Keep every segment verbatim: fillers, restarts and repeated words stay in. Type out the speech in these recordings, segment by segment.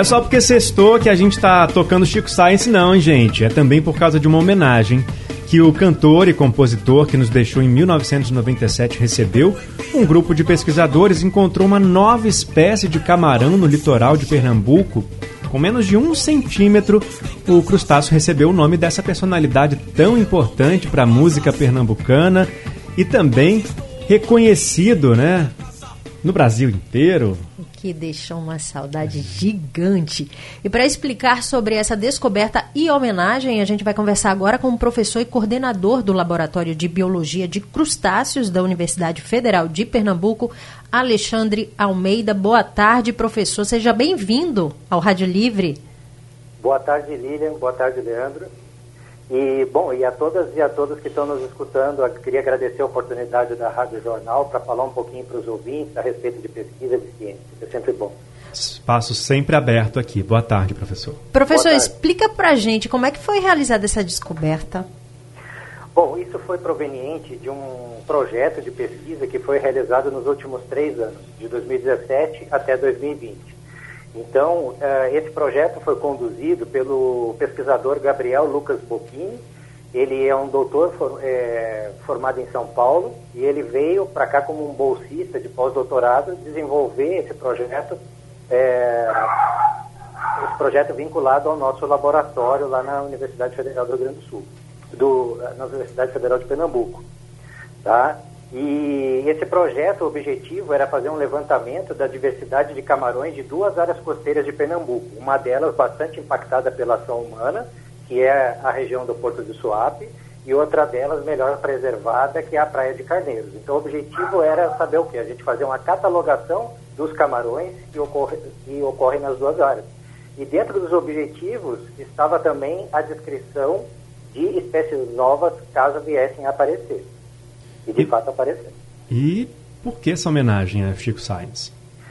é só porque sextou que a gente tá tocando Chico Science, não, gente. É também por causa de uma homenagem que o cantor e compositor que nos deixou em mil novecentos e noventa e sete recebeu. Um grupo de pesquisadores encontrou uma nova espécie de camarão no litoral de Pernambuco. Com menos de um centímetro, o crustáceo recebeu o nome dessa personalidade tão importante para a música pernambucana e também reconhecido, né, no Brasil inteiro. Que deixou uma saudade gigante. E para explicar sobre essa descoberta e homenagem, a gente vai conversar agora com o professor e coordenador do Laboratório de Biologia de Crustáceos da Universidade Federal de Pernambuco, Alexandre Almeida. Boa tarde, professor. Seja bem-vindo ao Rádio Livre. Boa tarde, Lilian. Boa tarde, Leandro. E, bom, e a todas e a todos que estão nos escutando, eu queria agradecer a oportunidade da Rádio Jornal para falar um pouquinho para os ouvintes a respeito de pesquisa de ciência. É sempre bom. Espaço sempre aberto aqui. Boa tarde, professor. Professor, explica para a gente como é que foi realizada essa descoberta. Bom, isso foi proveniente de um projeto de pesquisa que foi realizado nos últimos três anos, de dois mil e dezessete até dois mil e vinte. Então, esse projeto foi conduzido pelo pesquisador Gabriel Lucas Bocchini. Ele é um doutor for, é, formado em São Paulo e ele veio para cá como um bolsista de pós-doutorado desenvolver esse projeto, é, esse projeto vinculado ao nosso laboratório lá na Universidade Federal do Rio Grande do Sul, do, na Universidade Federal de Pernambuco, tá? E esse projeto, o objetivo era fazer um levantamento da diversidade de camarões de duas áreas costeiras de Pernambuco. Uma delas bastante impactada pela ação humana, que é a região do Porto de Suape, e outra delas melhor preservada, que é a Praia de Carneiros. Então o objetivo era saber o quê? A gente fazer uma catalogação dos camarões que ocorre, que ocorrem nas duas áreas. E dentro dos objetivos estava também a descrição de espécies novas, caso viessem a aparecer. E de e, fato apareceu. E por que essa homenagem a Chico Science?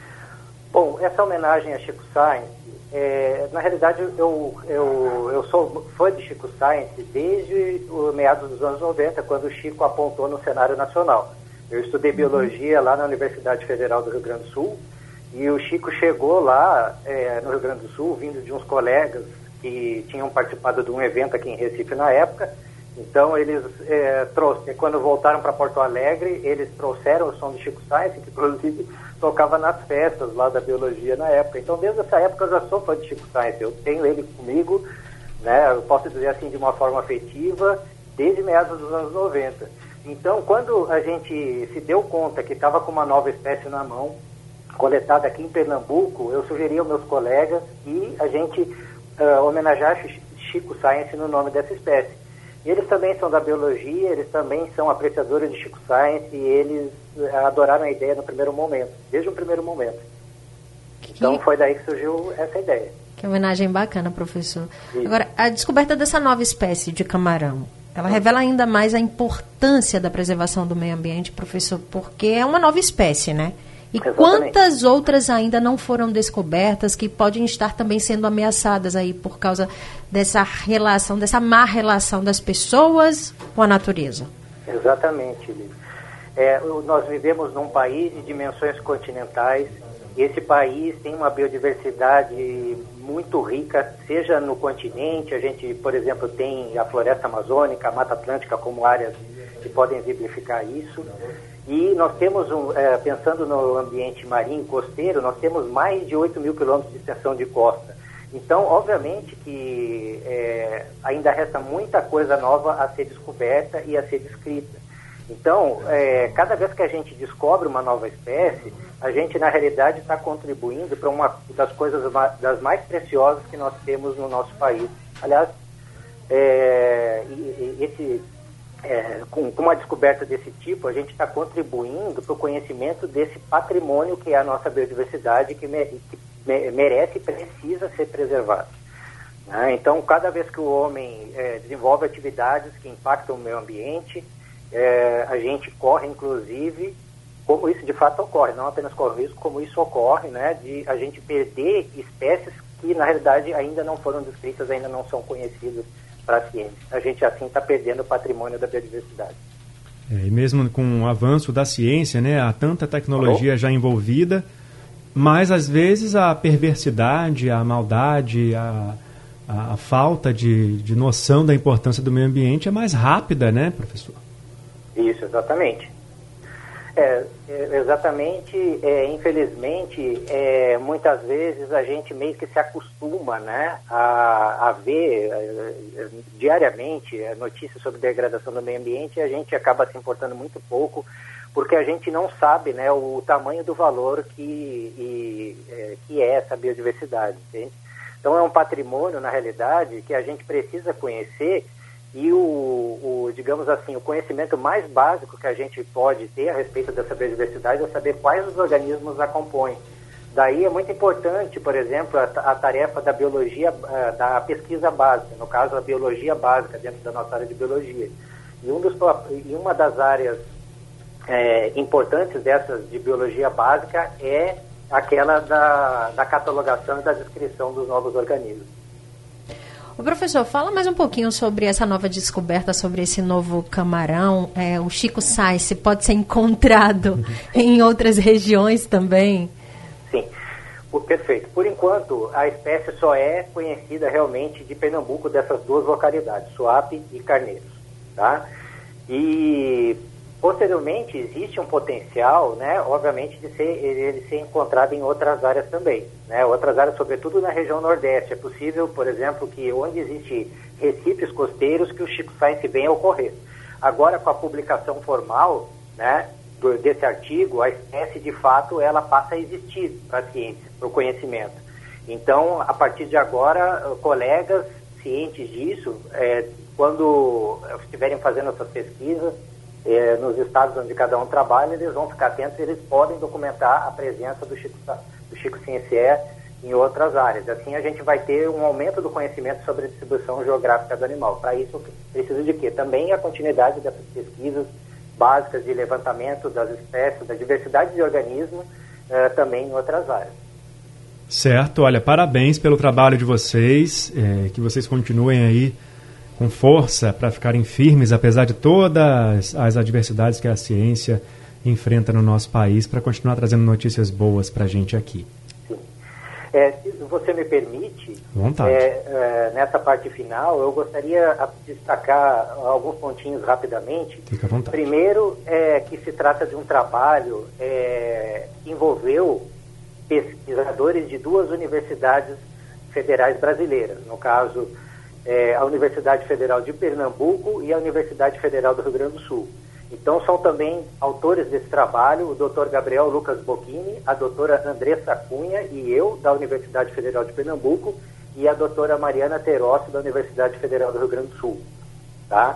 Bom, essa homenagem a Chico Science, é, na realidade eu, eu, eu sou fã de Chico Science desde o meados dos anos noventa, quando o Chico apontou no cenário nacional. Eu estudei uhum. biologia lá na Universidade Federal do Rio Grande do Sul, e o Chico chegou lá é, no Rio Grande do Sul, vindo de uns colegas que tinham participado de um evento aqui em Recife na época. Então, eles é, trouxeram, quando voltaram para Porto Alegre, eles trouxeram o som de Chico Science, que inclusive tocava nas festas lá da biologia na época. Então, desde essa época, eu já sou fã de Chico Science. Eu tenho ele comigo, né, eu posso dizer assim, de uma forma afetiva, desde meados dos anos noventa. Então, quando a gente se deu conta que estava com uma nova espécie na mão, coletada aqui em Pernambuco, eu sugeri aos meus colegas que a gente uh, homenageasse Chico Science no nome dessa espécie. E eles também são da biologia, eles também são apreciadores de Chico Science e eles adoraram a ideia no primeiro momento, desde o primeiro momento. Que... Então foi daí que surgiu essa ideia. Que homenagem bacana, professor. Isso. Agora, a descoberta dessa nova espécie de camarão, ela revela ainda mais a importância da preservação do meio ambiente, professor, porque é uma nova espécie, né? E exatamente. Quantas outras ainda não foram descobertas que podem estar também sendo ameaçadas aí por causa dessa relação, dessa má relação das pessoas com a natureza? Exatamente, Lívia. É, nós vivemos num país de dimensões continentais e esse país tem uma biodiversidade muito rica, seja no continente, a gente, por exemplo, tem a floresta amazônica, a Mata Atlântica como áreas que podem exemplificar isso. E nós temos, um, é, pensando no ambiente marinho costeiro, nós temos mais de oito mil quilômetros de extensão de costa. Então, obviamente que é, ainda resta muita coisa nova a ser descoberta e a ser descrita. Então, é, cada vez que a gente descobre uma nova espécie, a gente, na realidade, está contribuindo para uma das coisas das mais preciosas que nós temos no nosso país. Aliás, é, esse... É, com, com uma descoberta desse tipo, a gente está contribuindo para o conhecimento desse patrimônio que é a nossa biodiversidade, que, me, que me, merece e precisa ser preservado. Né? Então, cada vez que o homem é, desenvolve atividades que impactam o meio ambiente, é, a gente corre, inclusive, como isso de fato ocorre, não apenas corre risco, como isso ocorre, né, de a gente perder espécies que, na realidade, ainda não foram descritas, ainda não são conhecidas para a ciência. A gente assim está perdendo o patrimônio da biodiversidade. É, e mesmo com o avanço da ciência, né, há tanta tecnologia Alô? já envolvida, mas às vezes a perversidade, a maldade, a, a, a falta de, de noção da importância do meio ambiente é mais rápida, né, professor? Isso, exatamente. É, exatamente, é, infelizmente, é, muitas vezes a gente meio que se acostuma, né, a, a ver é, diariamente notícias sobre degradação do meio ambiente, e a gente acaba se importando muito pouco, porque a gente não sabe, né, o tamanho do valor que, e, é, que é essa biodiversidade, entende? Então é um patrimônio, na realidade, que a gente precisa conhecer. E o, o, digamos assim, o conhecimento mais básico que a gente pode ter a respeito dessa biodiversidade é saber quais os organismos a compõem. Daí é muito importante, por exemplo, a, a tarefa da biologia, da pesquisa básica, no caso a biologia básica dentro da nossa área de biologia. E, um dos, e uma das áreas é, importantes dessas de biologia básica é aquela da, da catalogação e da descrição dos novos organismos. O professor, fala mais um pouquinho sobre essa nova descoberta, sobre esse novo camarão. É, o Chico Science pode ser encontrado em outras regiões também? Sim, perfeito. Por enquanto, a espécie só é conhecida realmente de Pernambuco, dessas duas localidades, Suape e Carneiros, tá? E posteriormente existe um potencial, né, obviamente, de ser, ele ser encontrado em outras áreas também, né, outras áreas, sobretudo na região Nordeste. É possível, por exemplo, que onde existe recifes costeiros, que o Chico Science venha a ocorrer. Agora, com a publicação formal, né, do, desse artigo, a espécie, de fato, ela passa a existir para a ciência, para o conhecimento. Então, a partir de agora, colegas cientes disso, é, quando estiverem fazendo essas pesquisas, É, nos estados onde cada um trabalha, eles vão ficar atentos, eles podem documentar a presença do Chico, do Chico Science em outras áreas. Assim a gente vai ter um aumento do conhecimento sobre a distribuição geográfica do animal. Para isso, precisa de quê? Também a continuidade dessas pesquisas básicas de levantamento das espécies, da diversidade de organismos, eh, também em outras áreas. Certo, olha, parabéns pelo trabalho de vocês, é, que vocês continuem aí com força para ficarem firmes, apesar de todas as adversidades que a ciência enfrenta no nosso país, para continuar trazendo notícias boas para a gente aqui. Sim. É, se você me permite, Vontade. É, é, nessa parte final, eu gostaria de destacar alguns pontinhos rapidamente. Fica à vontade. Primeiro, é que se trata de um trabalho é, que envolveu pesquisadores de duas universidades federais brasileiras, no caso, É, a Universidade Federal de Pernambuco e a Universidade Federal do Rio Grande do Sul. Então, são também autores desse trabalho o doutor Gabriel Lucas Bocchini, a doutora Andressa Cunha e eu, da Universidade Federal de Pernambuco, e a doutora Mariana Terossi, da Universidade Federal do Rio Grande do Sul. Tá?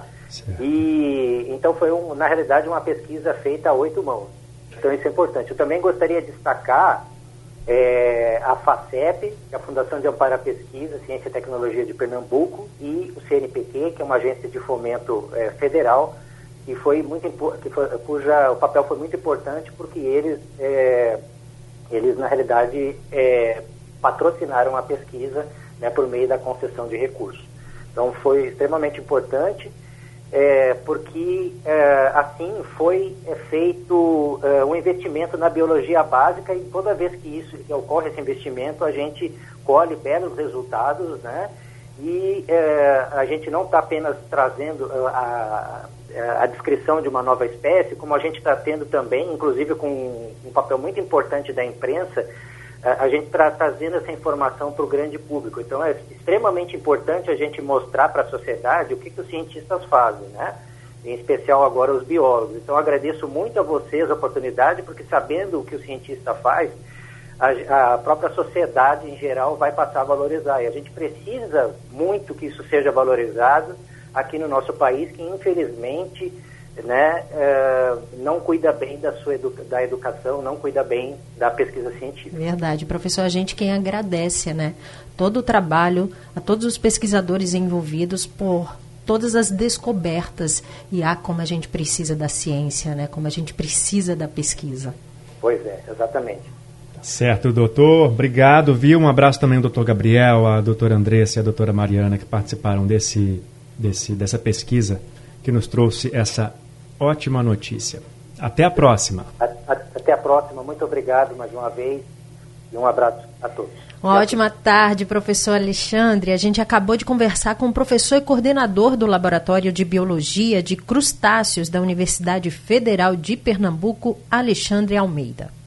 E, então, foi, um, na realidade, uma pesquisa feita a oito mãos. Então, isso é importante. Eu também gostaria de destacar É, a FACEP, que é a Fundação de Amparo à Pesquisa, Ciência e Tecnologia de Pernambuco, e o C N P Q, que é uma agência de fomento é, federal, que foi muito, que foi, cuja o papel foi muito importante, porque eles, é, eles na realidade, é, patrocinaram a pesquisa, né, por meio da concessão de recursos. Então, foi extremamente importante, É, porque é, assim foi é, feito é, um investimento na biologia básica, e toda vez que isso que ocorre esse investimento, a gente colhe belos resultados, né? E é, a gente não está apenas trazendo a, a, a descrição de uma nova espécie, como a gente está tendo também, inclusive com um papel muito importante da imprensa, a gente está trazendo essa informação para o grande público. Então, é extremamente importante a gente mostrar para a sociedade o que, que os cientistas fazem, né? Em especial agora os biólogos. Então, agradeço muito a vocês a oportunidade, porque sabendo o que o cientista faz, a, a própria sociedade em geral vai passar a valorizar. E a gente precisa muito que isso seja valorizado aqui no nosso país, que infelizmente, né, uh, não cuida bem da sua edu- da educação, não cuida bem da pesquisa científica. Verdade, professor, a gente quem agradece, né, todo o trabalho, a todos os pesquisadores envolvidos por todas as descobertas, e há como a gente precisa da ciência, né, como a gente precisa da pesquisa. Pois é, exatamente. Certo, doutor, obrigado, viu? Um abraço também ao doutor Gabriel, a doutora Andressa e a doutora Mariana, que participaram desse, desse, dessa pesquisa, que nos trouxe essa ótima notícia. Até a próxima. Até a próxima. Muito obrigado mais uma vez. E um abraço a todos. Uma Tchau. ótima tarde, professor Alexandre. A gente acabou de conversar com o professor e coordenador do Laboratório de Biologia de Crustáceos da Universidade Federal de Pernambuco, Alexandre Almeida.